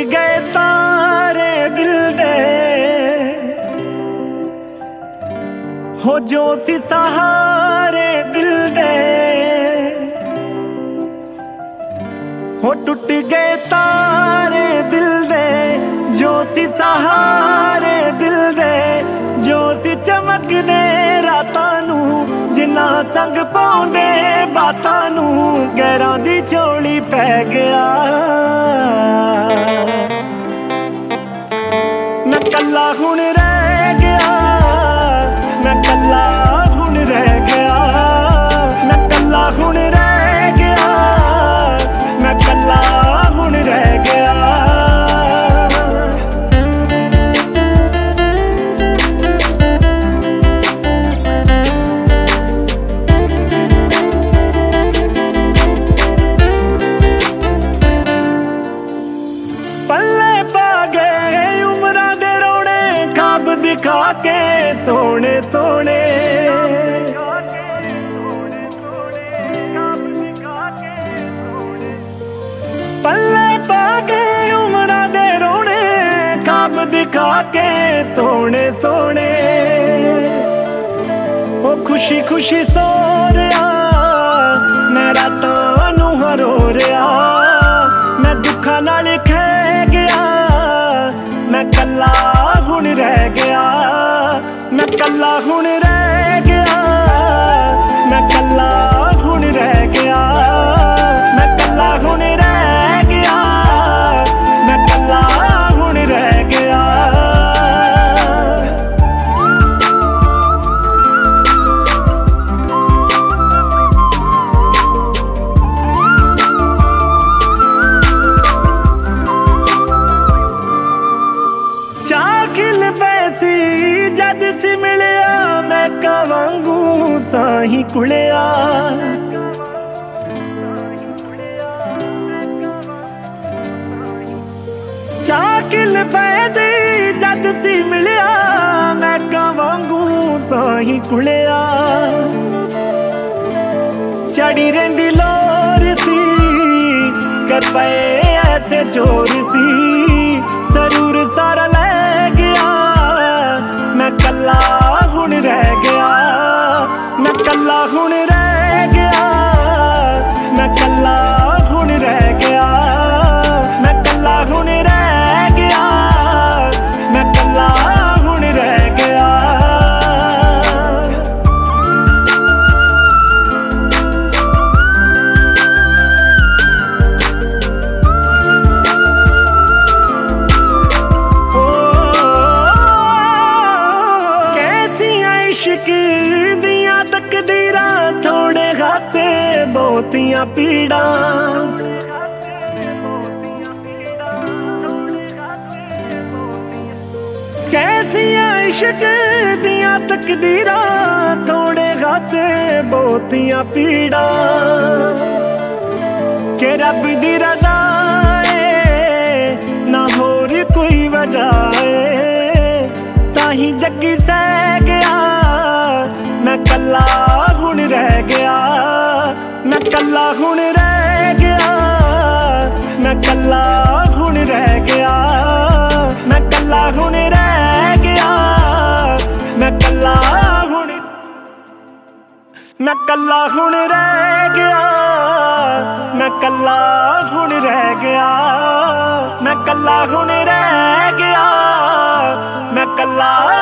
गए तारे दिल दे हो जो सी सहारे दिल दे हो टूट गए तारे दिल दे जो सी सहारे दिल दे जो सी चमकदे रातां नू जिन्ना संग पाउंदे बातां नू गैरां दी झोली पै गया मैं कल्ला हुण रह गया मैं कल्ला हुण रह गया मैं कल्ला हुण रह गया मैं कल्ला हुण रह गया दिखा के सोने सोने पल्ले पा के उमरां दे रोने खाब दिखा के सोने सोने ओ खुशी खुशी सो रहा मैं रातां नू रो रहा मैं दुखा नाल खै गया मैं कल्ला हुण रह गया मैं कल्ला हुण रह गया मैं कल्ला हुण रह गया मैं कल्ला हुण रह गया मैं कल्ला हुण रह गया चाखिल पैसी जद सी मिलिया मैं कवांगू साही कुलिया चाखिल पैसी जद सी मिलिया मैं कवांगू साही कुलिया चढ़ी रही लोर सी कर पे ऐसे जोर सी जरूर सारा ले गया मैं कल्ला हुण रह गया मैं कल्ला हुण रह गया मैं कल्ला हुण रह गया मैं कल्ला हुण रह गया मैं कल्ला हुण रह गया दियां तकदीरां थोड़े हासे बहुतियां पीड़ा कैसियां इश्क दियां तकदीरां थोड़े हासे बहुतियां पीड़ा के रब दी रज़ा ना होर कोई वजह ताही जगी सह गया मैं कल्ला हुण रह गया मैं कल्ला हुण रह गया मैं कल्ला हुण रह गया मैं कल्ला हुण रह गया मैं कल्ला हुण मैं कल्ला हुण रह गया मैं कल्ला हुण रह गया मैं कल्ला हुण रह गया मैं कल्ला